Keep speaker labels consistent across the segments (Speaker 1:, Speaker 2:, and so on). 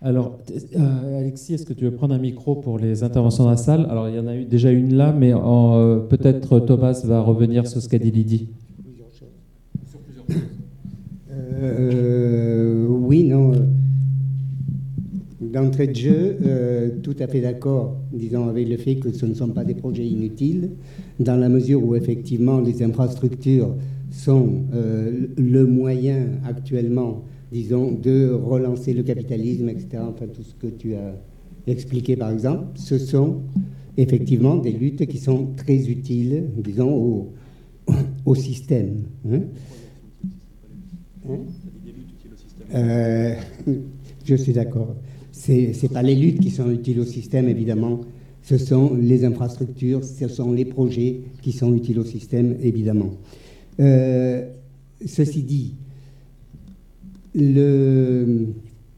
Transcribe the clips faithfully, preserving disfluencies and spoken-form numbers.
Speaker 1: Alors, euh, Alexis, est-ce que tu veux prendre un micro pour les interventions dans la salle? Alors, il y en a eu déjà une là, mais euh, peut-être Thomas va revenir sur ce qu'a dit Lydie.
Speaker 2: Sur plusieurs choses. Euh, oui, non. D'entrée de jeu, euh, tout à fait d'accord, disons, avec le fait que ce ne sont pas des projets inutiles, dans la mesure où, effectivement, les infrastructures sont euh, le moyen actuellement, disons, de relancer le capitalisme, et cetera. Enfin, tout ce que tu as expliqué, par exemple, ce sont effectivement des luttes qui sont très utiles, disons, au, au système. Hein hein euh, je suis d'accord. Ce n'est pas les luttes qui sont utiles au système, évidemment. Ce sont les infrastructures, ce sont les projets qui sont utiles au système, évidemment. Euh, ceci dit, le,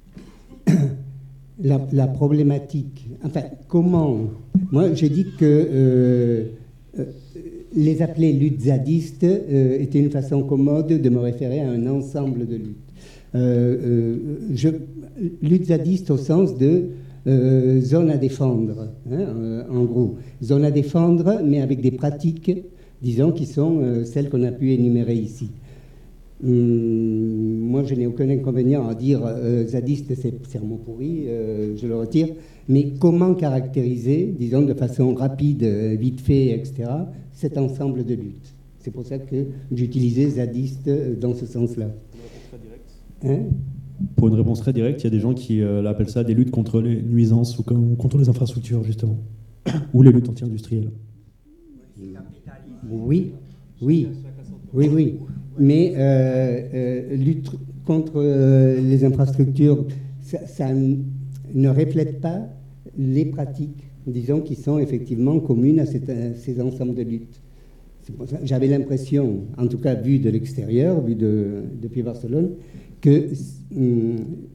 Speaker 2: la, la problématique, enfin, comment... Moi, j'ai dit que euh, euh, les appeler luttes zadistes euh, était une façon commode de me référer à un ensemble de luttes. Euh, euh, je, lutte zadiste au sens de euh, zone à défendre, hein, euh, en gros. Zone à défendre, mais avec des pratiques, disons, qui sont euh, celles qu'on a pu énumérer ici. Hum, moi, je n'ai aucun inconvénient à dire euh, zadiste, c'est un mot pourri, euh, je le retire, mais comment caractériser, disons, de façon rapide, euh, vite fait, et cetera, cet ensemble de luttes? C'est pour ça que j'utilisais zadiste dans ce sens-là. Hein?
Speaker 3: Pour une réponse très directe, il y a des gens qui euh, appellent ça des luttes contre les nuisances ou contre les infrastructures, justement, ou les luttes anti-industrielles.
Speaker 2: Oui, oui, oui, oui. Mais euh, euh, lutte contre euh, les infrastructures, ça, ça ne reflète pas les pratiques, disons, qui sont effectivement communes à, cette, à ces ensembles de luttes. J'avais l'impression, en tout cas vu de l'extérieur, vu de, depuis Barcelone, que hum,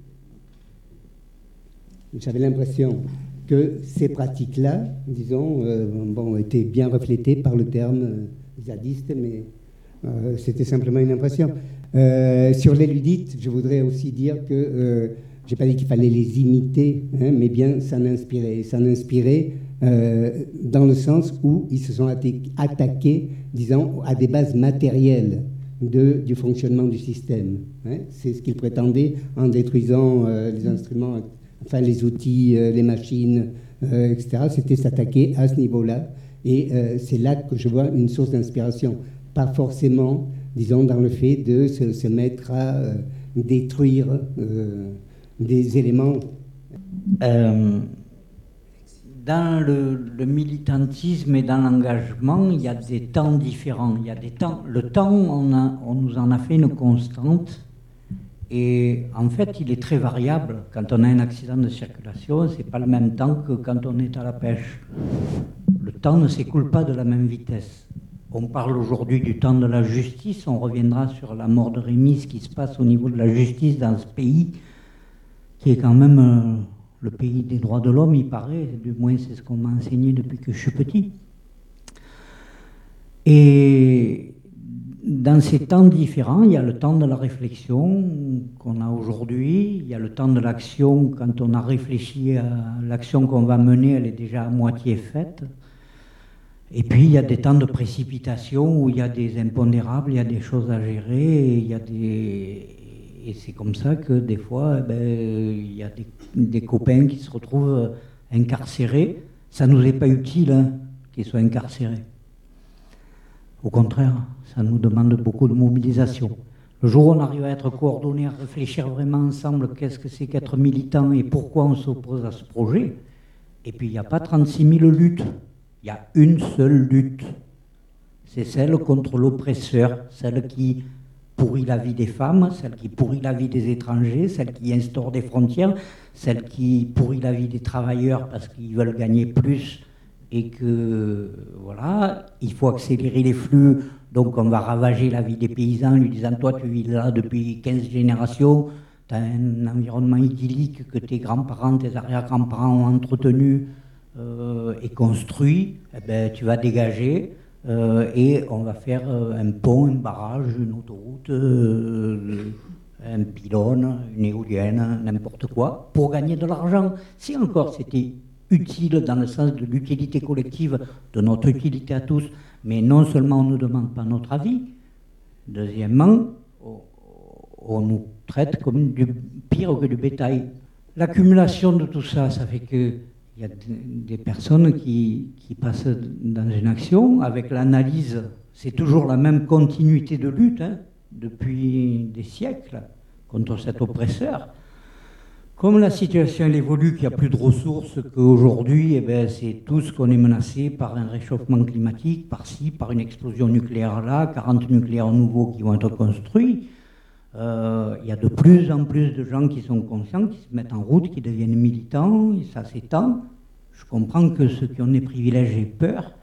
Speaker 2: j'avais l'impression que ces pratiques-là, disons, euh, bon, étaient bien reflétées par le terme euh, zadiste, mais euh, c'était simplement une impression. Euh, sur les ludites, je voudrais aussi dire que euh, je n'ai pas dit qu'il fallait les imiter, hein, mais bien s'en inspirer. S'en inspirer euh, dans le sens où ils se sont attaqués, disons, à des bases matérielles De, du fonctionnement du système. Hein. C'est ce qu'ils prétendaient en détruisant euh, les instruments, enfin les outils, euh, les machines, euh, et cetera. C'était s'attaquer à ce niveau-là. Et euh, c'est là que je vois une source d'inspiration. Pas forcément, disons, dans le fait de se, se mettre à euh, détruire euh, des éléments.
Speaker 4: Euh, Dans le, le militantisme et dans l'engagement, il y a des temps différents. Il y a des temps. Le temps, on, a, on nous en a fait une constante. Et en fait, il est très variable. Quand on a un accident de circulation, ce n'est pas le même temps que quand on est à la pêche. Le temps ne s'écoule pas de la même vitesse. On parle aujourd'hui du temps de la justice. On reviendra sur la mort de Rémy, ce qui se passe au niveau de la justice dans ce pays, qui est quand même... Euh, le pays des droits de l'homme, il paraît, du moins c'est ce qu'on m'a enseigné depuis que je suis petit. Et dans ces temps différents, il y a le temps de la réflexion qu'on a aujourd'hui, il y a le temps de l'action, quand on a réfléchi à l'action qu'on va mener, elle est déjà à moitié faite. Et puis il y a des temps de précipitation où il y a des impondérables, il y a des choses à gérer, et il y a des... Et c'est comme ça que des fois, ben, il y a des, des copains qui se retrouvent incarcérés. Ça ne nous est pas utile hein, qu'ils soient incarcérés. Au contraire, ça nous demande beaucoup de mobilisation. Le jour où on arrive à être coordonnés, à réfléchir vraiment ensemble qu'est-ce que c'est qu'être militant et pourquoi on s'oppose à ce projet, et puis il n'y a pas trente-six mille luttes, il y a une seule lutte. C'est celle contre l'oppresseur, celle qui... pourrit la vie des femmes, celle qui pourrit la vie des étrangers, celle qui instaure des frontières, celle qui pourrit la vie des travailleurs parce qu'ils veulent gagner plus et que, voilà, il faut accélérer les flux, donc on va ravager la vie des paysans en lui disant « toi tu vis là depuis quinze générations, tu as un environnement idyllique que tes grands-parents, tes arrière-grands-parents ont entretenu euh, et construit, eh ben, tu vas dégager ». Euh, et on va faire euh, un pont, un barrage, une autoroute, euh, un pylône, une éolienne, n'importe quoi, pour gagner de l'argent. Si encore c'était utile dans le sens de l'utilité collective, de notre utilité à tous, mais non seulement on ne nous demande pas notre avis, deuxièmement, on nous traite comme du pire que du bétail. L'accumulation de tout ça, ça fait qu'il y a des personnes qui, qui passent dans une action, avec l'analyse, c'est toujours la même continuité de lutte, hein, depuis des siècles, contre cet oppresseur. Comme la situation elle évolue, qu'il n'y a plus de ressources, qu'aujourd'hui, eh ben, c'est tout ce qu'on est menacé par un réchauffement climatique, par-ci, par une explosion nucléaire là, quarante nucléaires nouveaux qui vont être construits. Euh, il y a de plus en plus de gens qui sont conscients, qui se mettent en route, qui deviennent militants, et ça s'étend. Je comprends que ceux qui ont des privilèges aient peur,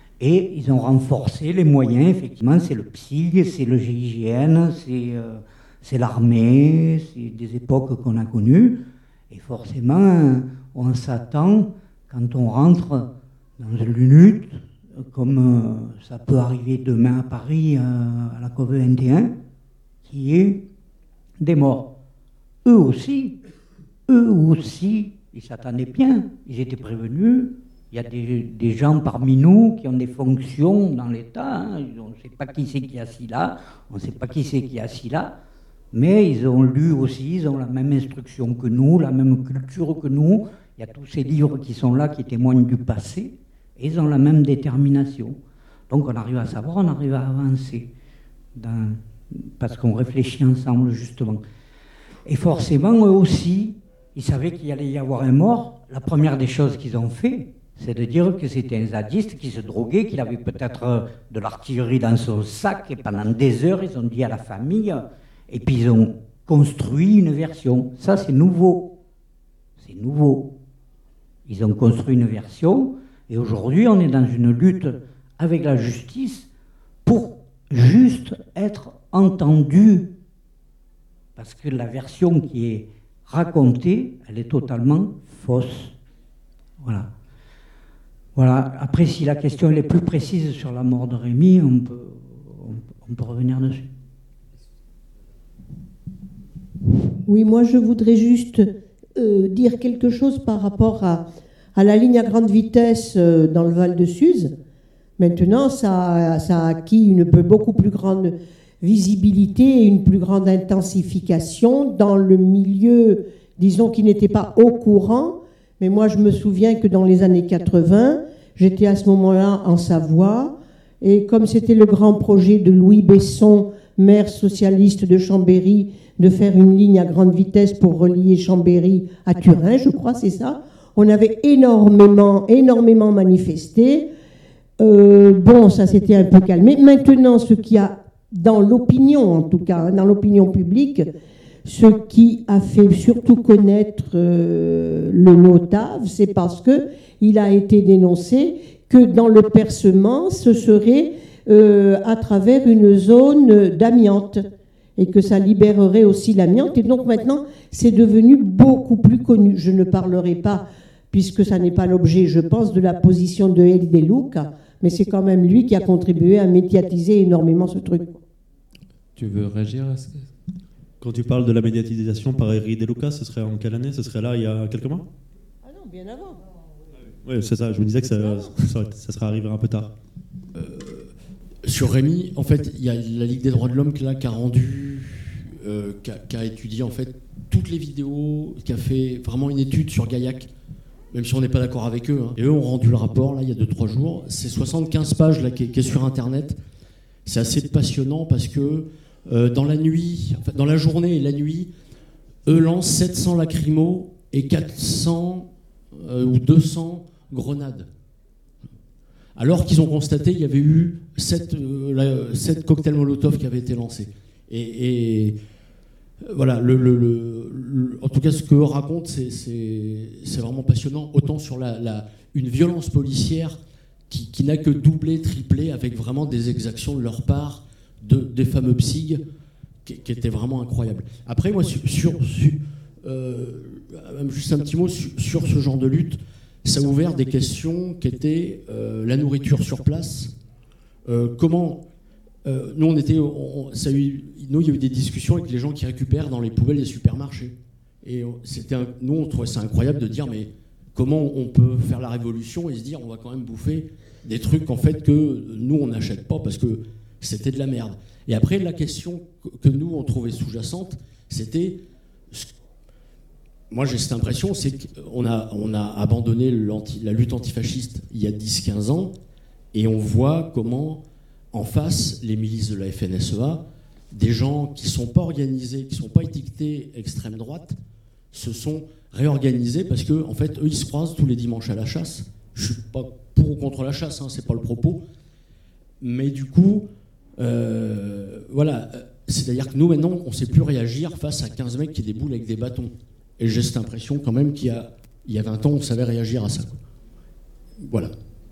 Speaker 4: et ils ont renforcé les moyens, effectivement, c'est le P S I G, c'est le G I G N, c'est... Euh, C'est l'armée, c'est des époques qu'on a connues. Et forcément, on s'attend, quand on rentre dans une lutte, comme ça peut arriver demain à Paris, à la COP vingt et un, qui est des morts. Eux aussi, eux aussi, ils s'attendaient bien, ils étaient prévenus. Il y a des, des gens parmi nous qui ont des fonctions dans l'État. Hein. On ne sait pas qui c'est qui est assis là, on ne sait pas qui c'est qui est assis là. Mais ils ont lu aussi, ils ont la même instruction que nous, la même culture que nous. Il y a tous ces livres qui sont là, qui témoignent du passé, et ils ont la même détermination. Donc on arrive à savoir, on arrive à avancer, dans, parce qu'on réfléchit ensemble, justement. Et forcément, eux aussi, ils savaient qu'il allait y avoir un mort. La première des choses qu'ils ont fait, c'est de dire que c'était un zadiste qui se droguait, qu'il avait peut-être de l'artillerie dans son sac, et pendant des heures, ils ont dit à la famille... Et puis ils ont construit une version. Ça, c'est nouveau. C'est nouveau. Ils ont construit une version. Et aujourd'hui, on est dans une lutte avec la justice pour juste être entendu. Parce que la version qui est racontée, elle est totalement fausse. Voilà. Voilà. Après, si la question elle est plus précise sur la mort de Rémy, on peut, on peut revenir dessus.
Speaker 5: Oui, moi je voudrais juste euh, dire quelque chose par rapport à, à la ligne à grande vitesse euh, dans le Val de Suse. Maintenant, ça, ça a acquis une beaucoup plus grande visibilité et une plus grande intensification dans le milieu, disons, qui n'était pas au courant. Mais moi, je me souviens que dans les années quatre-vingts, j'étais à ce moment-là en Savoie, et comme c'était le grand projet de Louis Besson, maire socialiste de Chambéry, de faire une ligne à grande vitesse pour relier Chambéry à Turin, je crois, c'est ça. On avait énormément, énormément manifesté. Euh, bon, ça s'était un peu calmé. Maintenant, ce qui a, dans l'opinion en tout cas, dans l'opinion publique, ce qui a fait surtout connaître euh, le Notave, c'est parce que il a été dénoncé que dans le percement, ce serait euh, à travers une zone d'amiante, et que ça libérerait aussi l'amiante. Et donc maintenant, c'est devenu beaucoup plus connu. Je ne parlerai pas, puisque ça n'est pas l'objet, je pense, de la position de El De Luca, mais c'est quand même lui qui a contribué à médiatiser énormément ce truc.
Speaker 1: Tu veux réagir à ce que...
Speaker 3: Quand tu parles de la médiatisation par Eri De Luca, ce serait en quelle année? Ce serait là, il y a quelques mois?
Speaker 5: Ah non, bien avant.
Speaker 3: Oui, c'est ça. Je me disais que ça, ça, ça serait arrivé un peu tard.
Speaker 6: Euh, sur Rémy, en fait, il y a la Ligue des droits de l'homme là, qui a rendu, euh, qui, a, qui a étudié en fait toutes les vidéos, qui a fait vraiment une étude sur Gaillac, même si on n'est pas d'accord avec eux. Hein. Et eux ont rendu le rapport là il y a deux trois jours. C'est soixante-quinze pages là qui est, qui est sur Internet. C'est assez passionnant parce que euh, dans la nuit, enfin, dans la journée et la nuit, eux lancent sept cents lacrymos et quatre cents euh, ou deux cents grenades. Alors qu'ils ont constaté qu'il y avait eu sept euh, cocktails Molotov qui avaient été lancés. Et, et voilà, le, le, le, le, en tout cas, ce que raconte, c'est vraiment passionnant, autant sur la, la, une violence policière qui, qui n'a que doublé, triplé, avec vraiment des exactions de leur part, de, des fameux P S I G, qui, qui étaient vraiment incroyables. Après, moi, sur, sur euh, juste un petit mot sur, sur ce genre de lutte, ça a ouvert des questions qui étaient euh, la nourriture sur place, euh, comment euh, nous, on était, on, ça a eu, nous, il y a eu des discussions avec les gens qui récupèrent dans les poubelles des supermarchés. Et c'était un, nous, on trouvait ça incroyable de dire, mais comment on peut faire la révolution et se dire, on va quand même bouffer des trucs en fait que nous, on n'achète pas parce que c'était de la merde. Et après, la question que nous, on trouvait sous-jacente, c'était... Moi, j'ai cette impression, c'est qu'on a, on a abandonné la lutte antifasciste il y a dix quinze ans, et on voit comment, en face, les milices de la F N S E A, des gens qui ne sont pas organisés, qui ne sont pas étiquetés extrême droite, se sont réorganisés parce qu'en en fait, eux, ils se croisent tous les dimanches à la chasse. Je ne suis pas pour ou contre la chasse, hein, ce n'est pas le propos. Mais du coup, euh, voilà, c'est-à-dire que nous, maintenant, on ne sait plus réagir face à quinze mecs qui déboulent avec des bâtons. Et j'ai cette impression quand même qu'il y a, il y a vingt ans, on savait réagir à ça. Voilà.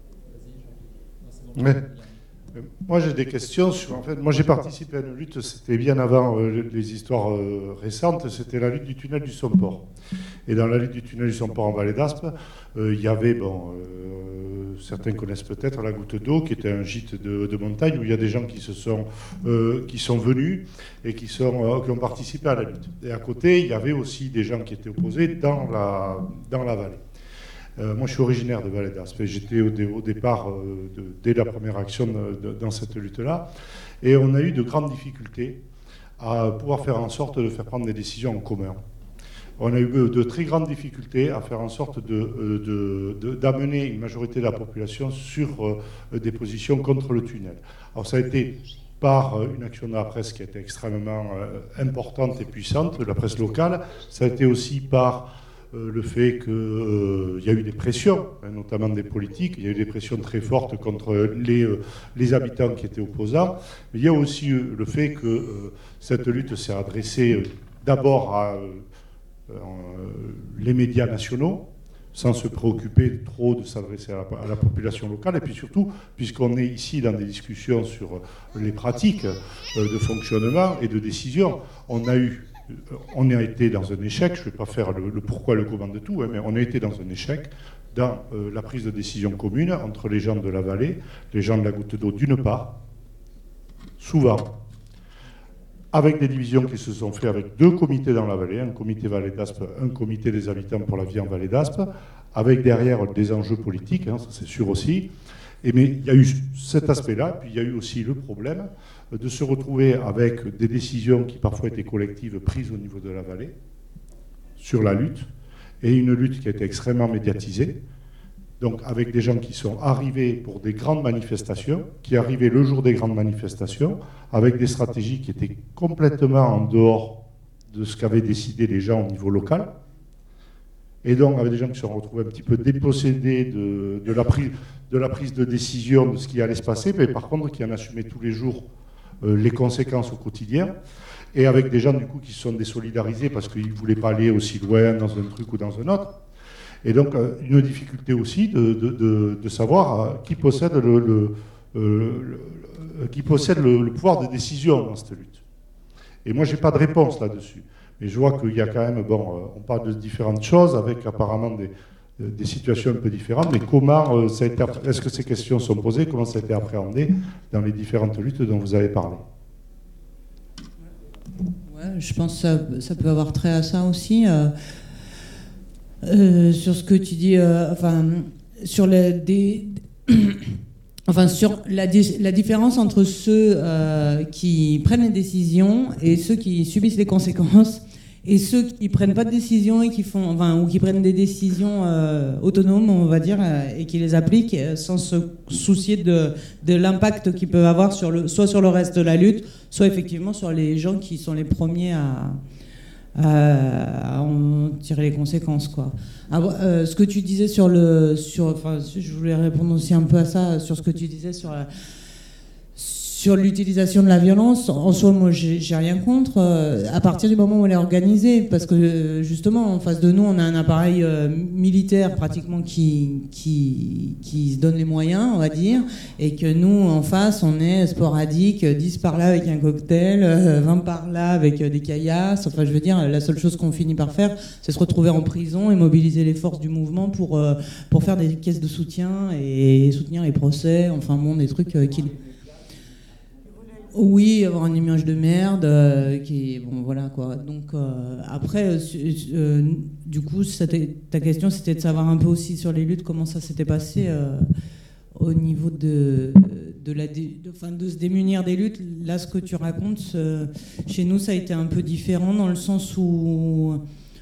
Speaker 7: Ouais. Moi, j'ai des questions sur... En fait, moi, j'ai participé à une lutte, c'était bien avant euh, les histoires euh, récentes, c'était la lutte du tunnel du Somport. Et dans la lutte du tunnel du Somport en Vallée d'Aspe, euh, il y avait, bon, euh, certains connaissent peut-être la Goutte d'eau, qui était un gîte de, de montagne où il y a des gens qui, se sont, euh, qui sont venus et qui, sont, euh, qui ont participé à la lutte. Et à côté, il y avait aussi des gens qui étaient opposés dans la, dans la vallée. Euh, moi, je suis originaire de Vallée d'Aspe. J'étais au, au départ, euh, de, dès la première action de, de, dans cette lutte-là. Et on a eu de grandes difficultés à pouvoir faire en sorte de faire prendre des décisions en commun. On a eu de très grandes difficultés à faire en sorte de, de, de, d'amener une majorité de la population sur euh, des positions contre le tunnel. Alors, ça a été par une action de la presse qui a été extrêmement euh, importante et puissante, de la presse locale. Ça a été aussi par... Euh, le fait qu'il euh, y a eu des pressions, hein, notamment des politiques, il y a eu des pressions très fortes contre les, euh, les habitants qui étaient opposants, mais il y a aussi euh, le fait que euh, cette lutte s'est adressée euh, d'abord à euh, euh, les médias nationaux, sans se préoccuper trop de s'adresser à la, à la population locale, et puis surtout, puisqu'on est ici dans des discussions sur les pratiques euh, de fonctionnement et de décision, on a eu On a été dans un échec, je ne vais pas faire le, le pourquoi, le comment de tout, hein, mais on a été dans un échec dans euh, la prise de décision commune entre les gens de la vallée, les gens de la Goutte d'eau d'une part, souvent, avec des divisions qui se sont faites avec deux comités dans la vallée, un comité Vallée d'Aspe, un comité des habitants pour la vie en Vallée d'Aspe, avec derrière des enjeux politiques, hein, ça c'est sûr aussi. Et mais il y a eu cet aspect-là, puis il y a eu aussi le problème de se retrouver avec des décisions qui parfois étaient collectives prises au niveau de la vallée sur la lutte, et une lutte qui a été extrêmement médiatisée, donc avec des gens qui sont arrivés pour des grandes manifestations, qui arrivaient le jour des grandes manifestations, avec des stratégies qui étaient complètement en dehors de ce qu'avaient décidé les gens au niveau local, et donc avec des gens qui se sont retrouvés un petit peu dépossédés de, de, la, prise, de la prise de décision de ce qui allait se passer, mais par contre qui en assumaient tous les jours euh, les conséquences au quotidien, et avec des gens du coup qui se sont désolidarisés parce qu'ils ne voulaient pas aller aussi loin dans un truc ou dans un autre. Et donc euh, une difficulté aussi de, de, de, de savoir euh, qui possède, le, le, euh, le, qui possède le, le pouvoir de décision dans cette lutte. Et moi, je n'ai pas de réponse là-dessus. Mais je vois qu'il y a quand même, bon, euh, on parle de différentes choses avec apparemment des, des situations un peu différentes, mais comment euh, ça a été, est-ce que ces questions sont posées, comment ça a été appréhendé dans les différentes luttes dont vous avez parlé?
Speaker 8: Ouais, je pense que ça, ça peut avoir trait à ça aussi. Euh, euh, sur ce que tu dis, euh, enfin, sur les, des, enfin, sur la, la différence entre ceux euh, qui prennent les décisions et ceux qui subissent les conséquences. Et ceux qui prennent pas de décision et qui font, enfin, ou qui prennent des décisions euh, autonomes, on va dire, euh, et qui les appliquent euh, sans se soucier de, de l'impact qu'ils peuvent avoir sur le, soit sur le reste de la lutte, soit effectivement sur les gens qui sont les premiers à, à, à en tirer les conséquences, quoi. Alors, euh, ce que tu disais sur le, sur, enfin, je voulais répondre aussi un peu à ça, sur ce que tu disais sur la, Sur l'utilisation de la violence, en soi, moi, j'ai, j'ai rien contre, euh, à partir du moment où elle est organisée, parce que euh, justement, en face de nous, on a un appareil euh, militaire pratiquement qui, qui, qui se donne les moyens, on va dire, et que nous, en face, on est sporadique, dix par là avec un cocktail, euh, vingt par là avec euh, des caillasses. Enfin, je veux dire, la seule chose qu'on finit par faire, c'est se retrouver en prison et mobiliser les forces du mouvement pour, euh, pour faire des caisses de soutien et soutenir les procès, enfin bon, des trucs euh, qui... Oui, avoir une image de merde, euh, qui est, bon, voilà quoi. Donc euh, après, euh, euh, du coup, ta question, c'était de savoir un peu aussi sur les luttes, comment ça s'était passé euh, au niveau de, de, la, de, enfin, de se démunir des luttes. Là, ce que tu racontes, ce, chez nous, ça a été un peu différent dans le sens où...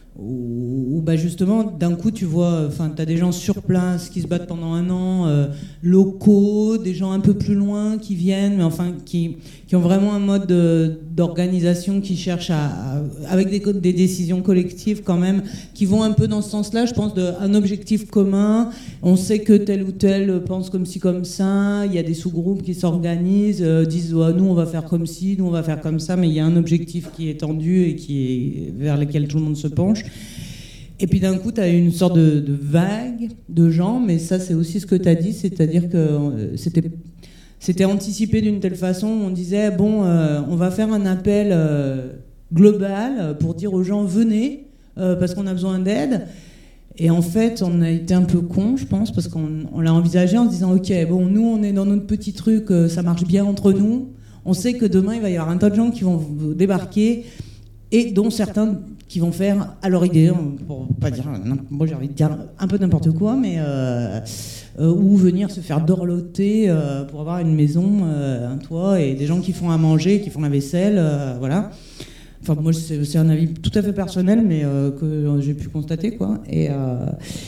Speaker 8: Où, où bah justement, d'un coup, tu vois, enfin, tu as des gens sur place qui se battent pendant un an, euh, locaux, des gens un peu plus loin qui viennent, mais enfin, qui, qui ont vraiment un mode de, d'organisation qui cherche à, à avec des, des décisions collectives quand même, qui vont un peu dans ce sens-là, je pense, d'un objectif commun. On sait que tel ou tel pense comme ci, comme ça, il y a des sous-groupes qui s'organisent, euh, disent, oh, nous, on va faire comme ci, nous, on va faire comme ça, mais il y a un objectif qui est tendu et qui est, vers lequel tout le monde se penche. Et puis d'un coup, tu as une sorte de, de vague de gens, mais ça, c'est aussi ce que tu as dit, c'est-à-dire que euh, c'était, c'était anticipé d'une telle façon, on disait, bon, euh, on va faire un appel euh, global pour dire aux gens, venez, euh, parce qu'on a besoin d'aide. Et en fait, on a été un peu cons, je pense, parce qu'on on l'a envisagé en se disant, ok, bon, nous, on est dans notre petit truc, euh, ça marche bien entre nous, on sait que demain, il va y avoir un tas de gens qui vont débarquer, et dont certains qui vont faire à leur idée, pour pas dire, moi j'ai envie de dire un peu n'importe quoi, mais euh, euh, ou venir se faire dorloter euh, pour avoir une maison, euh, un toit, et des gens qui font à manger, qui font la vaisselle, euh, voilà. Enfin moi c'est, c'est un avis tout à fait personnel, mais euh, que j'ai pu constater, quoi. Et euh,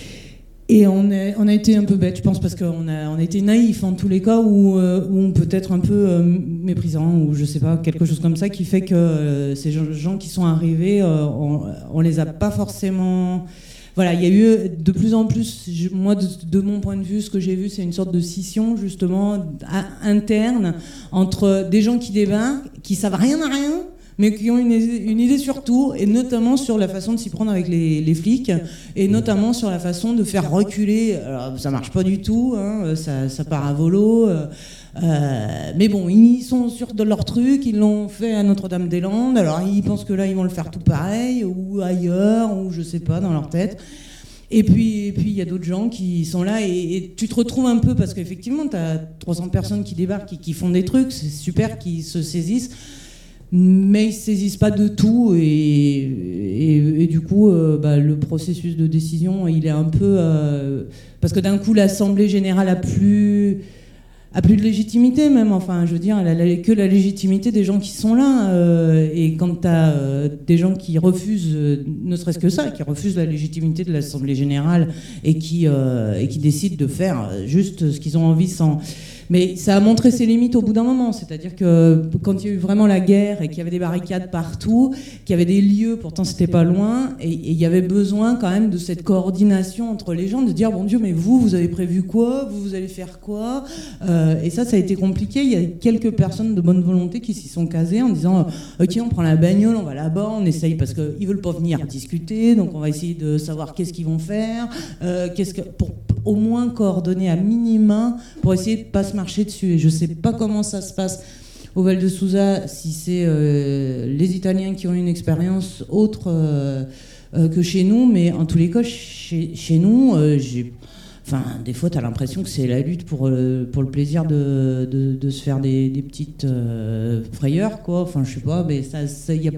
Speaker 8: Et on, est, on a été un peu bête, je pense, parce qu'on a, on a été naïfs en tous les cas, où, euh, où on peut être un peu euh, méprisant, ou je sais pas, quelque chose comme ça, qui fait que euh, ces gens qui sont arrivés, euh, on, on les a pas forcément... Voilà, il y a eu de plus en plus, je, moi de, de mon point de vue, ce que j'ai vu, c'est une sorte de scission justement à, interne entre des gens qui débarquent, qui savent rien à rien, mais qui ont une, une idée sur tout, et notamment sur la façon de s'y prendre avec les, les flics, et notamment sur la façon de faire reculer. Alors, ça marche pas du tout, hein, ça, ça part à volo, euh, euh, mais bon, ils sont sûrs de leur truc, ils l'ont fait à Notre-Dame-des-Landes, alors ils pensent que là, ils vont le faire tout pareil, ou ailleurs, ou je sais pas, dans leur tête. Et puis, et puis il y a d'autres gens qui sont là, et, et tu te retrouves un peu, parce qu'effectivement, tu as trois cents personnes qui débarquent et qui font des trucs, c'est super qu'ils se saisissent, mais ils ne saisissent pas de tout, et, et, et du coup euh, bah, le processus de décision il est un peu euh, parce que d'un coup l'Assemblée générale a plus a plus de légitimité, même, enfin je veux dire, elle a que la légitimité des gens qui sont là, euh, et quand tu as euh, des gens qui refusent, euh, ne serait-ce que ça, qui refusent la légitimité de l'Assemblée générale, et qui, euh, et qui décident de faire juste ce qu'ils ont envie sans... Mais ça a montré ses limites au bout d'un moment, c'est-à-dire que quand il y a eu vraiment la guerre et qu'il y avait des barricades partout, qu'il y avait des lieux, pourtant c'était pas loin, et, et il y avait besoin quand même de cette coordination entre les gens, de dire bon Dieu, mais vous, vous avez prévu quoi, vous, vous allez faire quoi, euh, et ça, ça a été compliqué. Il y a quelques personnes de bonne volonté qui s'y sont casées en disant ok, on prend la bagnole, on va là-bas, on essaye, parce qu'ils veulent pas venir discuter, donc on va essayer de savoir qu'est-ce qu'ils vont faire, euh, qu'est-ce que, pour au moins coordonner à minima pour essayer de pas se marcher dessus. Et je sais pas comment ça se passe au Val de Susa, si c'est euh, les Italiens qui ont une expérience autre euh, euh, que chez nous, mais en tous les cas, chez, chez nous, euh, j'ai, enfin, des fois, tu as l'impression que c'est la lutte pour, euh, pour le plaisir de, de, de se faire des, des petites euh, frayeurs, quoi. Enfin, je sais pas, mais ça, ça y a...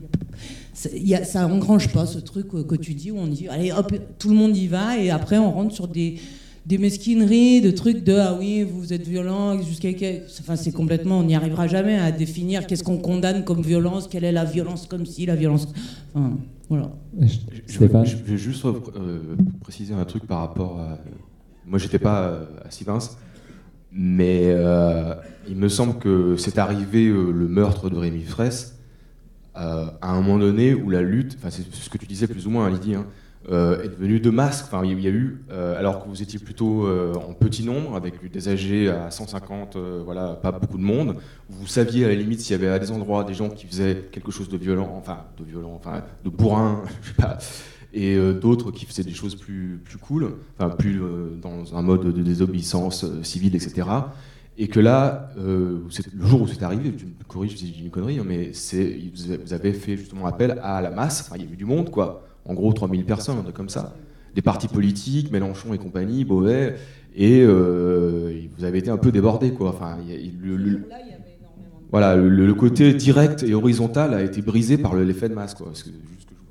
Speaker 8: Y a, ça engrange pas ce truc que tu dis où on dit allez hop, tout le monde y va, et après on rentre sur des, des mesquineries, de trucs de ah oui, vous êtes violent, jusqu'à enfin c'est complètement, on n'y arrivera jamais à définir qu'est-ce qu'on condamne comme violence, quelle est la violence comme si la violence, enfin voilà.
Speaker 9: Je, je, je vais juste euh, préciser un truc par rapport à... Moi j'étais pas euh, à Sivins, mais euh, il me semble que c'est arrivé euh, le meurtre de Rémi Fraisse Euh, à un moment donné où la lutte, enfin c'est ce que tu disais plus ou moins, Lydie, hein, euh, est devenue de masse. Enfin, il y a eu, euh, alors que vous étiez plutôt euh, en petit nombre, avec des âgés à cent cinquante, euh, voilà, pas beaucoup de monde. Vous saviez à la limite s'il y avait à des endroits des gens qui faisaient quelque chose de violent, enfin de violent, enfin de bourrin, je sais pas, et euh, d'autres qui faisaient des choses plus plus cool, enfin plus euh, dans un mode de désobéissance euh, civile, et cetera. Et que là, euh, le jour où c'est arrivé, tu me corriges si je dis une connerie, mais c'est, vous avez fait justement appel à la masse, enfin il y a eu du monde, quoi. En gros, trois mille personnes, un truc comme ça. Des partis politiques, Mélenchon et compagnie, Beauvais, et euh, vous avez été un peu débordés, quoi. Enfin, il y a, le, le... voilà, le, le côté direct et horizontal a été brisé par le, l'effet de masse, quoi. C'est juste que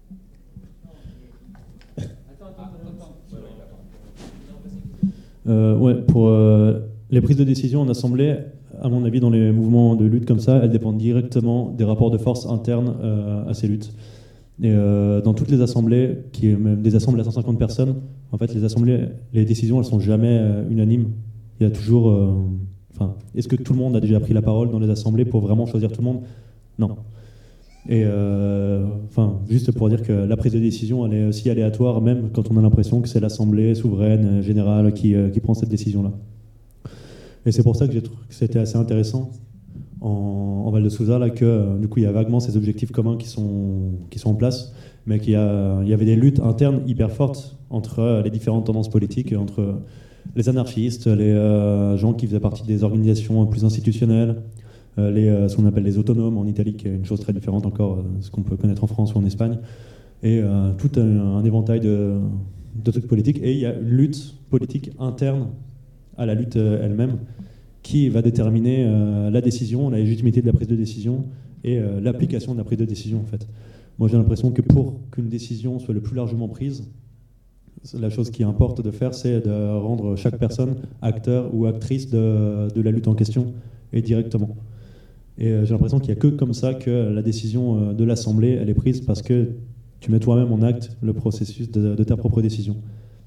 Speaker 9: je...
Speaker 3: euh, ouais, pour euh, les prises de décision en assemblée, à mon avis, dans les mouvements de lutte comme ça, elles dépendent directement des rapports de force internes euh, à ces luttes. Et euh, dans toutes les assemblées, qui est même des assemblées à cent cinquante personnes, en fait, les assemblées, les décisions, elles sont jamais euh, unanimes. Il y a toujours. Euh, Enfin, est-ce que tout le monde a déjà pris la parole dans les assemblées pour vraiment choisir tout le monde ? Non. Et euh, enfin, juste pour dire que la prise de décision, elle est aussi aléatoire, même quand on a l'impression que c'est l'assemblée souveraine, générale, qui, euh, qui prend cette décision-là. Et c'est pour ça que j'ai trouvé que c'était assez intéressant en, en Val de Souza, là, que euh, du coup, il y a vaguement ces objectifs communs qui sont, qui sont en place, mais qu'il y, a, il y avait des luttes internes hyper fortes entre euh, les différentes tendances politiques, entre les anarchistes, les euh, gens qui faisaient partie des organisations plus institutionnelles, euh, les, euh, ce qu'on appelle les autonomes en Italie, qui est une chose très différente encore de ce qu'on peut connaître en France ou en Espagne, et euh, tout un, un éventail de, de trucs politiques. Et il y a une lutte politique interne à la lutte euh, elle-même qui va déterminer euh, la décision, la légitimité de la prise de décision et euh, l'application de la prise de décision, en fait. Moi, j'ai l'impression que pour qu'une décision soit le plus largement prise, la chose qui importe de faire, c'est de rendre chaque personne acteur ou actrice de, de la lutte en question, et directement. Et euh, j'ai l'impression qu'il n'y a que comme ça que la décision de l'Assemblée, elle est prise, parce que tu mets toi-même en acte le processus de, de ta propre décision.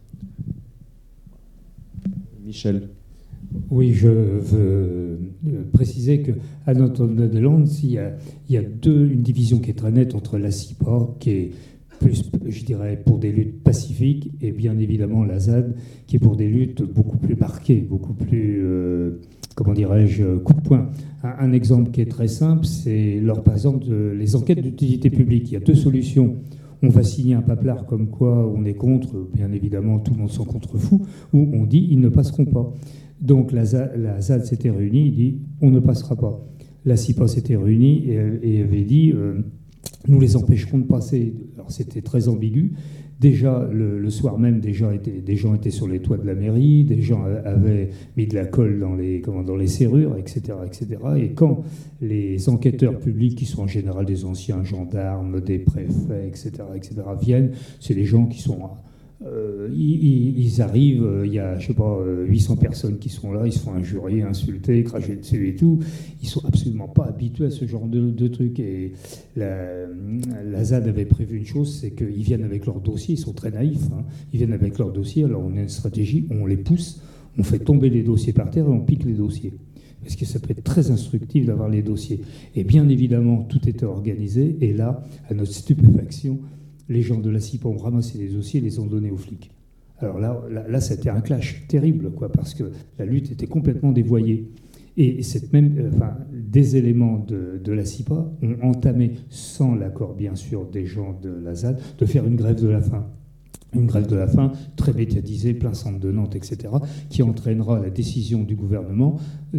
Speaker 1: Michel.
Speaker 10: Oui, je veux préciser qu'à Notre-Dame-des-Landes, il y a, il y a deux, une division qui est très nette entre la C I P A, qui est plus, je dirais, pour des luttes pacifiques, et bien évidemment la Z A D, qui est pour des luttes beaucoup plus marquées, beaucoup plus, euh, comment dirais-je, coup de poing. Un, un exemple qui est très simple, c'est, lors, par exemple, de, les enquêtes d'utilité publique. Il y a deux solutions. On va signer un paplard comme quoi on est contre, bien évidemment, tout le monde s'en contrefout, ou on dit ils ne passeront pas. Donc la Z A D s'était réunie, il dit on ne passera pas. La C I P A s'était réunie et, et avait dit euh, nous les empêcherons de passer. Alors c'était très ambigu. Déjà, le, le soir même, déjà était, des gens étaient sur les toits de la mairie, des gens avaient mis de la colle dans les, comment, dans les serrures, et cetera, et cetera. Et quand les enquêteurs publics, qui sont en général des anciens gendarmes, des préfets, et cetera, et cetera, viennent, c'est des gens qui sont... Euh, ils, ils arrivent, il y a, je sais pas, huit cents personnes qui sont là, ils se font injurier, insulter, cracher dessus et tout. Ils sont absolument pas habitués à ce genre de, de trucs. Et la, la Z A D avait prévu une chose, c'est qu'ils viennent avec leur dossier, ils sont très naïfs, hein. Ils viennent avec leur dossier, alors on a une stratégie, on les pousse, on fait tomber les dossiers par terre et on pique les dossiers. Parce que ça peut être très instructif d'avoir les dossiers. Et bien évidemment, tout était organisé, et là, à notre stupéfaction, les gens de la C I P A ont ramassé les dossiers et les ont donnés aux flics. Alors là, là, là c'était un clash terrible, quoi, parce que la lutte était complètement dévoyée. Et cette même, euh, enfin, des éléments de, de la C I P A ont entamé, sans l'accord bien sûr des gens de la Z A D, de faire une grève de la faim. Une grève de la faim très médiatisée, plein centre de Nantes, et cetera, qui entraînera la décision du gouvernement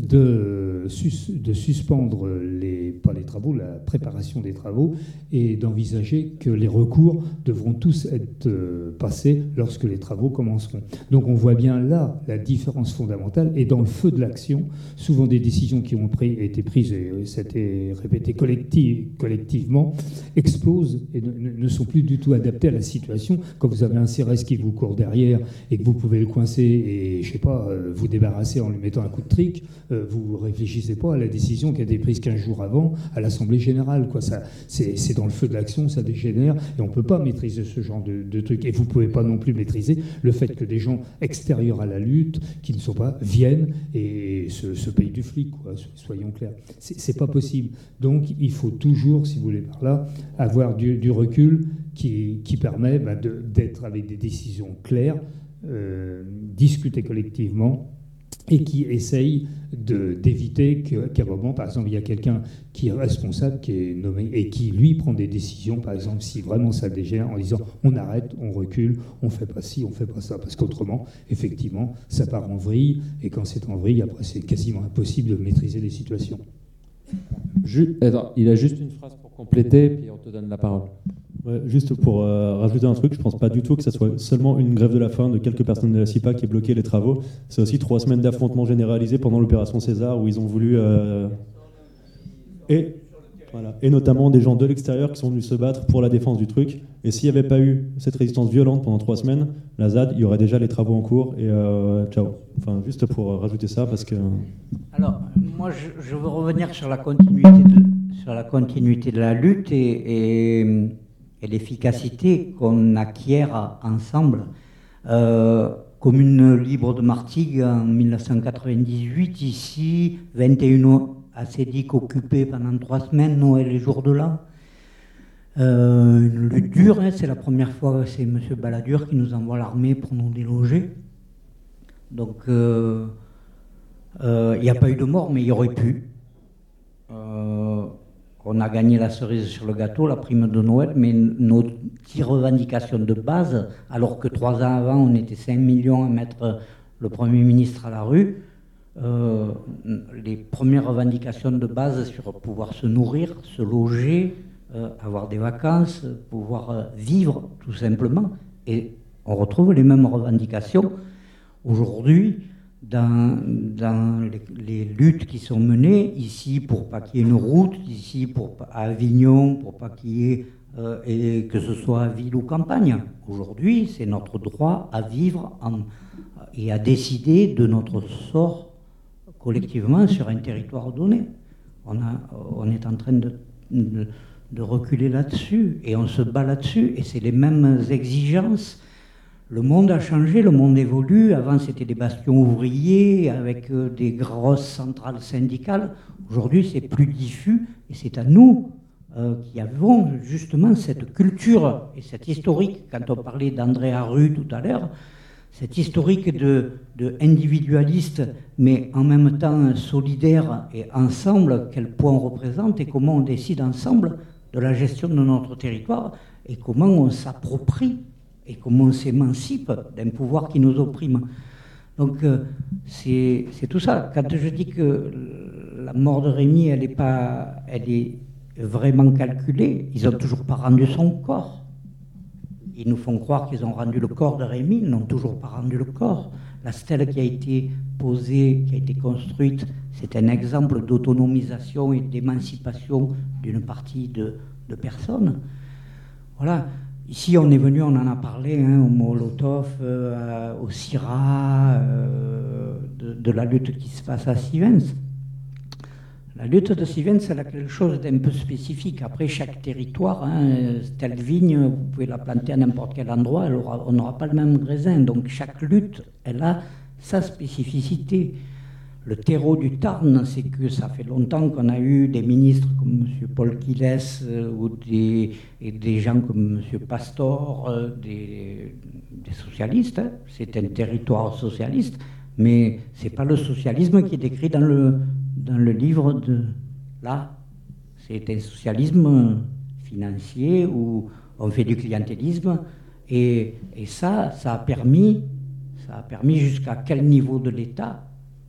Speaker 10: de, sus, de suspendre les, pas les travaux, la préparation des travaux, et d'envisager que les recours devront tous être euh, passés lorsque les travaux commenceront. Donc on voit bien là la différence fondamentale, et dans le feu de l'action, souvent des décisions qui ont pris, été prises, et ça a été répété collective, collectivement, explosent et ne, ne sont plus du tout adaptées à la situation. Quand vous avez un C R S qui vous court derrière et que vous pouvez le coincer et, je sais pas, euh, vous débarrasser en lui mettant un coup de trick, euh, vous réfléchissez pas à la décision qui a été prise quinze jours avant à l'Assemblée Générale, quoi. Ça, c'est, c'est dans le feu de l'action, ça dégénère, et on peut pas maîtriser ce genre de, de trucs. Et vous pouvez pas non plus maîtriser le fait que des gens extérieurs à la lutte, qui ne sont pas, viennent et se, se payent du flic, quoi, soyons clairs. C'est, c'est pas possible. Donc il faut toujours, si vous voulez par là, avoir du, du recul qui, qui permet bah, de, d'être avec des décisions claires, euh, discutées collectivement, et qui essaye de, d'éviter que, qu'à un moment, par exemple, il y a quelqu'un qui est responsable, qui est nommé, et qui, lui, prend des décisions, par exemple, si vraiment ça dégénère, en disant on arrête, on recule, on fait pas ci, on fait pas ça, parce qu'autrement, effectivement, ça part en vrille, et quand c'est en vrille, après, c'est quasiment impossible de maîtriser les situations.
Speaker 1: Je, attends, il a juste une phrase pour compléter, puis on te donne la parole.
Speaker 3: Ouais, juste pour euh, rajouter un truc, je ne pense pas du tout que ce soit seulement une grève de la faim de quelques personnes de la C I P A qui ait bloqué les travaux. C'est aussi trois semaines d'affrontements généralisés pendant l'opération César, où ils ont voulu... Euh... Et, voilà, et notamment des gens de l'extérieur qui sont venus se battre pour la défense du truc. Et s'il n'y avait pas eu cette résistance violente pendant trois semaines, la Z A D, il y aurait déjà les travaux en cours. Et euh, ciao. Enfin, juste pour rajouter ça, parce que...
Speaker 4: Alors, moi, je, je veux revenir sur la continuité de, sur la, continuité de la lutte et, et, et l'efficacité qu'on acquiert ensemble. Euh, Commune libre de Martigues en mille neuf cent quatre-vingt-dix-huit, ici, vingt et un assédiques occupés pendant trois semaines, Noël et jour de l'an. Euh, une lutte dure, hein, c'est la première fois que c'est M. Balladur qui nous envoie l'armée pour nous déloger. Donc, il euh, n'y euh, a pas eu de mort, mais il y aurait pu. Euh, on a gagné la cerise sur le gâteau, la prime de Noël, mais nos revendications de base, alors que trois ans avant, on était cinq millions à mettre le Premier ministre à la rue, euh, les premières revendications de base sur pouvoir se nourrir, se loger, euh, avoir des vacances, pouvoir euh, vivre tout simplement. Et on retrouve les mêmes revendications aujourd'hui dans, dans les, les luttes qui sont menées ici pour pas qu'il y ait une route, ici pour, à Avignon, pour pas qu'il y ait, euh, et que ce soit ville ou campagne. Aujourd'hui, c'est notre droit à vivre en, et à décider de notre sort collectivement sur un territoire donné. On, a, on est en train de, de, de reculer là-dessus et on se bat là-dessus et c'est les mêmes exigences. Le monde a changé, le monde évolue. Avant, c'était des bastions ouvriers avec euh, des grosses centrales syndicales. Aujourd'hui, c'est plus diffus et c'est à nous euh, qui avons justement cette culture et cette historique. Quand on parlait d'André Arru tout à l'heure, cette historique de, de individualiste, mais en même temps solidaire et ensemble, quel poids on représente et comment on décide ensemble de la gestion de notre territoire et comment on s'approprie et comment on s'émancipe d'un pouvoir qui nous opprime. Donc euh, c'est tout ça. Quand je dis que la mort de Rémy, elle est, pas, elle est vraiment calculée, ils n'ont toujours pas rendu son corps. Ils nous font croire qu'ils ont rendu le corps de Rémy, ils n'ont toujours pas rendu le corps. La stèle qui a été posée, qui a été construite, c'est un exemple d'autonomisation et d'émancipation d'une partie de, de personnes. Voilà. Ici, on est venu, on en a parlé, hein, au Molotov, euh, au Syrah, euh, de, de la lutte qui se passe à Sivens. La lutte de Sivens, elle a quelque chose d'un peu spécifique. Après, chaque territoire, hein, telle vigne, vous pouvez la planter à n'importe quel endroit, elle aura, on n'aura pas le même raisin. Donc chaque lutte, elle a sa spécificité. Le terreau du Tarn, c'est que ça fait longtemps qu'on a eu des ministres comme M. Paul Quilles euh, ou des, et des gens comme M. Pastor, euh, des, des socialistes. Hein. C'est un territoire socialiste, mais ce n'est pas le socialisme qui est décrit dans le, dans le livre de là. C'est un socialisme financier où on fait du clientélisme et, et ça, ça a permis, ça a permis jusqu'à quel niveau de l'État.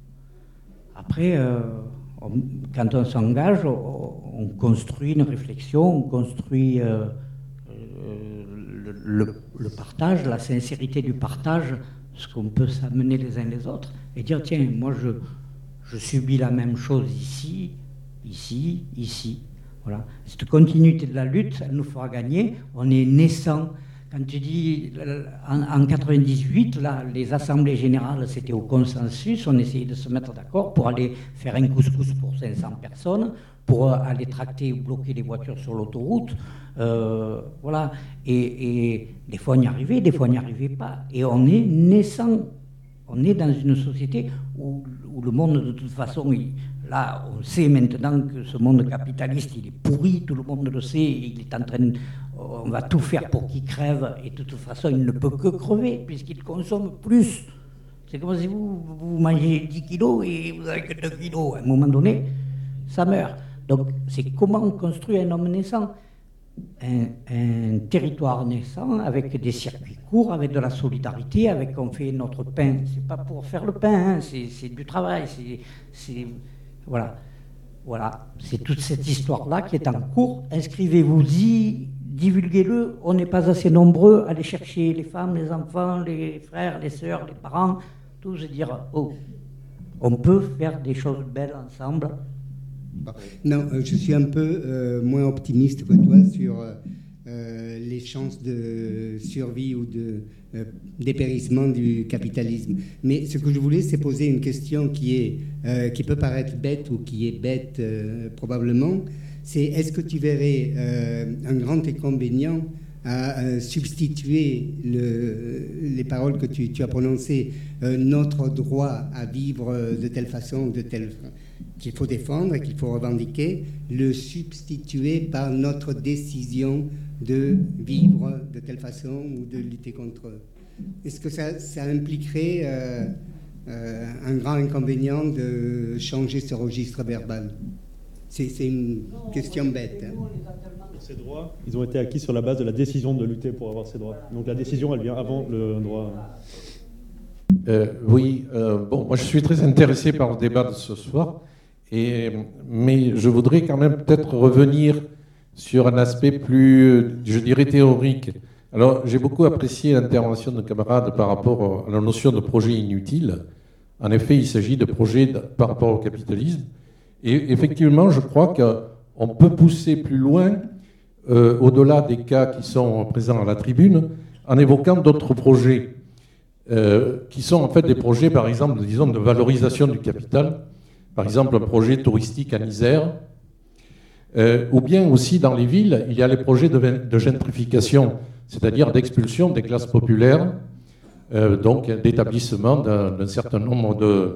Speaker 4: Après, euh, on, quand on s'engage, on, on construit une réflexion, on construit euh, euh, le, le, le partage, la sincérité du partage, ce qu'on peut s'amener les uns les autres, et dire, tiens, moi je, je subis la même chose ici, ici, ici. Voilà. Cette continuité de la lutte, elle nous fera gagner. On est naissant. Quand tu dis, en, en quatre-vingt-dix-huit, là, les assemblées générales, c'était au consensus, on essayait de se mettre d'accord pour aller faire un couscous pour cinq cents personnes, pour aller tracter ou bloquer les voitures sur l'autoroute, euh, voilà. Et, et des fois on y arrivait, des fois on n'y arrivait pas. Et on est naissant, on est dans une société où, où le monde, de toute façon, il, là, on sait maintenant que ce monde capitaliste, il est pourri, tout le monde le sait, il est en train de... On va tout faire pour qu'il crève, et de toute façon, il ne peut que crever, puisqu'il consomme plus. C'est comme si vous, vous mangez dix kilos et vous n'avez que deux kilos. À un moment donné, ça meurt. Donc, c'est comment on construit un homme naissant, un, un territoire naissant, avec des circuits courts, avec de la solidarité, avec on fait notre pain. C'est pas pour faire le pain, hein, c'est du travail. C'est voilà, voilà. C'est toute cette histoire-là qui est en cours. Inscrivez-vous-y. Divulguez-le, on n'est pas assez nombreux à aller chercher les femmes, les enfants, les frères, les sœurs, les parents, tous, et dire, oh, on peut faire des choses belles ensemble,
Speaker 2: Non, euh, je suis un peu euh, moins optimiste que toi sur euh, les chances de survie ou de euh, dépérissement du capitalisme. Mais ce que je voulais, c'est poser une question qui, est, euh, qui peut paraître bête ou qui est bête euh, probablement. C'est est-ce que tu verrais euh, un grand inconvénient à euh, substituer le, les paroles que tu, tu as prononcées, euh, notre droit à vivre de telle façon, de telle qu'il faut défendre, qu'il faut revendiquer, le substituer par notre décision de vivre de telle façon ou de lutter contre eux. Est-ce que ça, ça impliquerait euh, euh, un grand inconvénient de changer ce registre verbal? C'est, c'est une question bête. Hein.
Speaker 3: Ces droits, ils ont été acquis sur la base de la décision de lutter pour avoir ces droits. Donc la décision, elle vient avant le droit.
Speaker 11: Euh, oui, euh, bon, moi je suis très intéressé par le débat de ce soir, et, mais je voudrais quand même peut-être revenir sur un aspect plus, je dirais, théorique. Alors, j'ai beaucoup apprécié l'intervention de camarades par rapport à la notion de projet inutile. En effet, il s'agit de projets de, par rapport au capitalisme. Et effectivement, je crois qu'on peut pousser plus loin, euh, au-delà des cas qui sont présents à la tribune, en évoquant d'autres projets, euh, qui sont en fait des projets, par exemple, disons, de valorisation du capital. Par exemple, un projet touristique en Isère. Euh, ou bien aussi dans les villes, il y a les projets de, de gentrification, c'est-à-dire d'expulsion des classes populaires, euh, donc d'établissement d'un, d'un certain nombre de,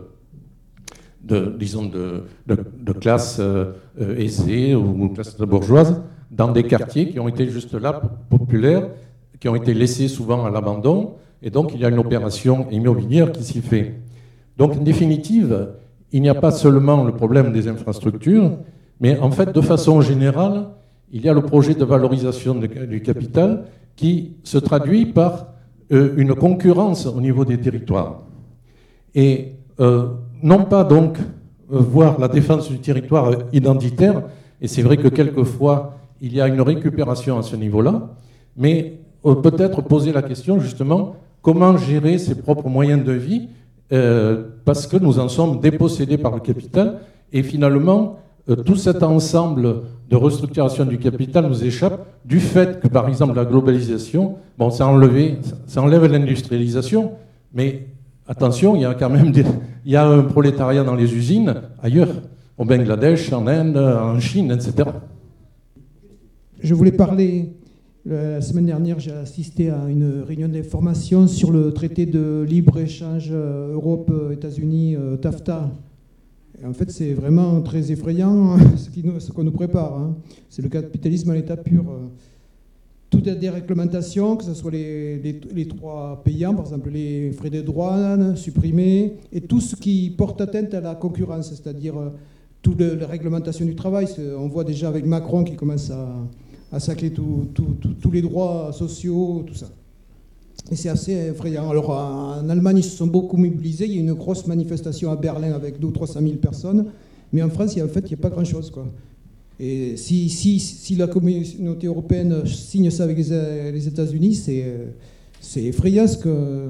Speaker 11: de disons, de, de, de classes euh, aisées ou classes bourgeoises dans des quartiers qui ont été juste là, populaires, qui ont été laissés souvent à l'abandon, et donc il y a une opération immobilière qui s'y fait. Donc en définitive, il n'y a pas seulement le problème des infrastructures, mais en fait, de façon générale, il y a le projet de valorisation du capital qui se traduit par euh, une concurrence au niveau des territoires. Et euh, non pas donc euh, voir la défense du territoire identitaire, et c'est vrai que quelquefois, il y a une récupération à ce niveau-là, mais euh, peut-être poser la question justement, comment gérer ses propres moyens de vie, euh, parce que nous en sommes dépossédés par le capital, et finalement, Euh, tout cet ensemble de restructuration du capital nous échappe du fait que, par exemple, la globalisation, bon, ça, enlevé, ça enlève l'industrialisation, mais attention, il y a quand même des, il y a un prolétariat dans les usines ailleurs, au Bangladesh, en Inde, en Chine, et cetera.
Speaker 12: Je voulais parler, la semaine dernière, j'ai assisté à une réunion d'information sur le traité de libre-échange Europe-États-Unis, TAFTA. Et en fait, c'est vraiment très effrayant ce, qui nous, ce qu'on nous prépare. Hein. C'est le capitalisme à l'état pur. Toutes les déréglementations, que ce soit les, les, les droits payants, par exemple les frais de douane supprimés, et tout ce qui porte atteinte à la concurrence, c'est-à-dire toute la réglementation du travail. On voit déjà avec Macron qui commence à, à sacler tous tout, tout, tout les droits sociaux, tout ça. Et c'est assez effrayant. Alors en Allemagne, ils se sont beaucoup mobilisés. Il y a une grosse manifestation à Berlin avec deux ou trois cent mille personnes. Mais en France, il y a, en fait, il n'y a pas grand-chose, quoi. Et si, si, si la communauté européenne signe ça avec les, les États-Unis, c'est, c'est effrayant ce que,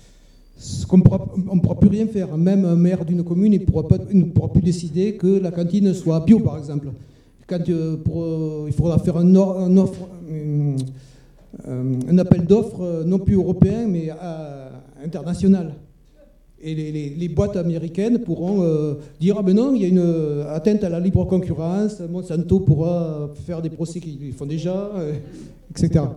Speaker 12: ce qu'on pourra, on ne pourra plus rien faire. Même un maire d'une commune il pourra pas, il ne pourra plus décider que la cantine soit bio, par exemple. Quand, pour, il faudra faire un, un offre... Une, un appel d'offres non plus européen mais euh, international. Et les, les, les boîtes américaines pourront euh, dire ah ben non, il y a une atteinte à la libre concurrence, Monsanto pourra faire des procès qu'ils font déjà, euh, et cetera.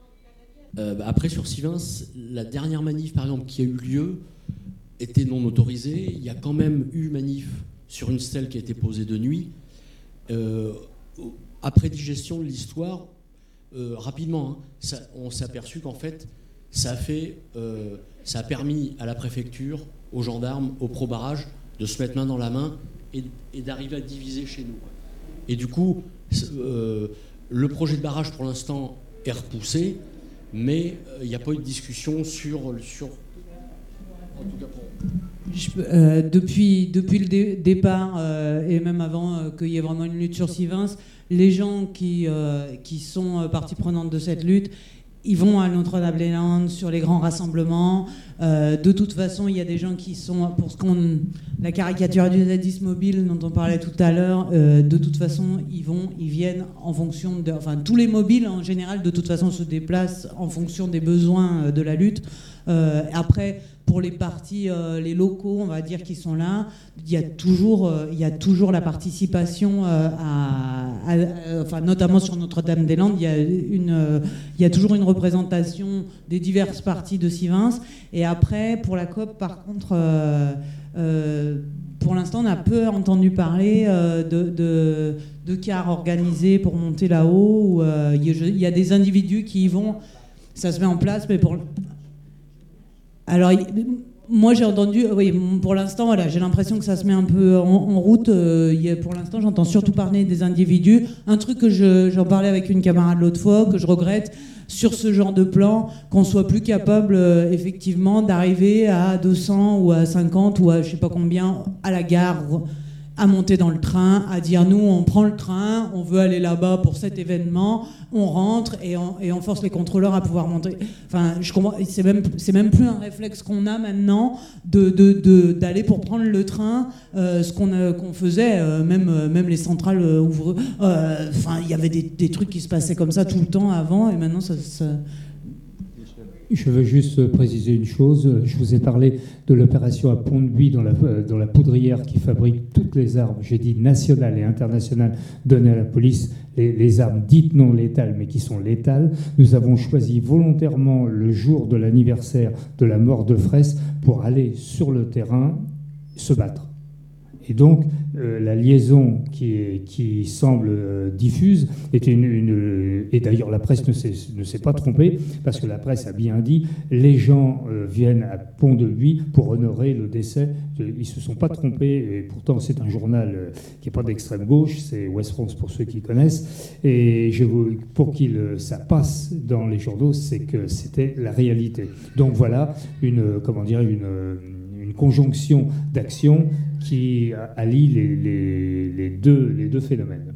Speaker 6: Euh, bah après sur Sivens, la dernière manif par exemple qui a eu lieu était non autorisée. Il y a quand même eu manif sur une stèle qui a été posée de nuit. Euh, après digestion de l'histoire, Euh, rapidement, hein, ça, on s'est aperçu qu'en fait, ça a, fait, euh, ça a permis à la préfecture, aux gendarmes, au pro-barrage, de se mettre main dans la main et, et d'arriver à diviser chez nous. Et du coup, euh, le projet de barrage, pour l'instant, est repoussé, mais il euh, n'y a pas eu de discussion sur... sur en tout cas pour...
Speaker 8: Je, euh, depuis, depuis le dé- départ, euh, et même avant euh, qu'il y ait vraiment une lutte sur Sivens, les gens qui, euh, qui sont partie prenante de cette lutte, ils vont à Notre-Dame-des-Landes sur les grands rassemblements. Euh, de toute façon, il y a des gens qui sont, pour ce qu'on, la caricature du zadisme mobile dont on parlait tout à l'heure, euh, de toute façon, ils vont, ils viennent en fonction de, enfin, tous les mobiles en général, de toute façon, se déplacent en fonction des besoins de la lutte. Euh, après, pour les partis, euh, les locaux, on va dire, qui sont là, il y a toujours, euh, il y a toujours la participation euh, à, à, à, enfin, notamment sur Notre-Dame-des-Landes, il y a une, euh, il y a toujours une représentation des diverses parties de Sivins. Et après, pour la C O P, par contre, euh, euh, pour l'instant, on a peu entendu parler euh, de, de, de cars organisés pour monter là-haut. Où, euh, il y a des individus qui y vont, ça se met en place, mais pour... Alors, moi j'ai entendu, oui, pour l'instant, voilà, j'ai l'impression que ça se met un peu en, en route. Euh, y a, pour l'instant, j'entends surtout parler des individus. Un truc que je, j'en parlais avec une camarade l'autre fois, que je regrette sur ce genre de plan, qu'on soit plus capable, euh, effectivement, d'arriver à deux cents ou à cinquante ou à je sais pas combien à la gare, à monter dans le train, à dire nous on prend le train, on veut aller là-bas pour cet événement, on rentre et on, et on force les contrôleurs à pouvoir monter. Enfin, je comprends, c'est même, c'est même plus un réflexe qu'on a maintenant de, de, de, d'aller pour prendre le train, euh, ce qu'on, a, qu'on faisait, euh, même, euh, même les centrales euh, ouvrent. Euh, enfin, il y avait des, des trucs qui se passaient comme ça tout le temps avant et maintenant ça... ça
Speaker 10: Je veux juste préciser une chose. Je vous ai parlé de l'opération à Pont-de-Buis dans la, dans la poudrière qui fabrique toutes les armes, j'ai dit nationales et internationales, données à la police, les, les armes dites non létales mais qui sont létales. Nous avons choisi volontairement le jour de l'anniversaire de la mort de Fraisse pour aller sur le terrain se battre. Et donc, euh, la liaison qui, est, qui semble euh, diffuse est une, une... Et d'ailleurs, la presse ne s'est, ne s'est pas trompée, parce que la presse a bien dit, les gens euh, viennent à Pont-de-Buis pour honorer le décès. Ils ne se sont pas trompés, et pourtant c'est un journal euh, qui n'est pas d'extrême gauche, c'est Ouest France pour ceux qui connaissent. Et je vous, pour qu'il ça passe dans les journaux, c'est que c'était la réalité. Donc voilà, une, comment dire, une, une conjonction d'actions qui allie les, les, les, deux, les deux phénomènes.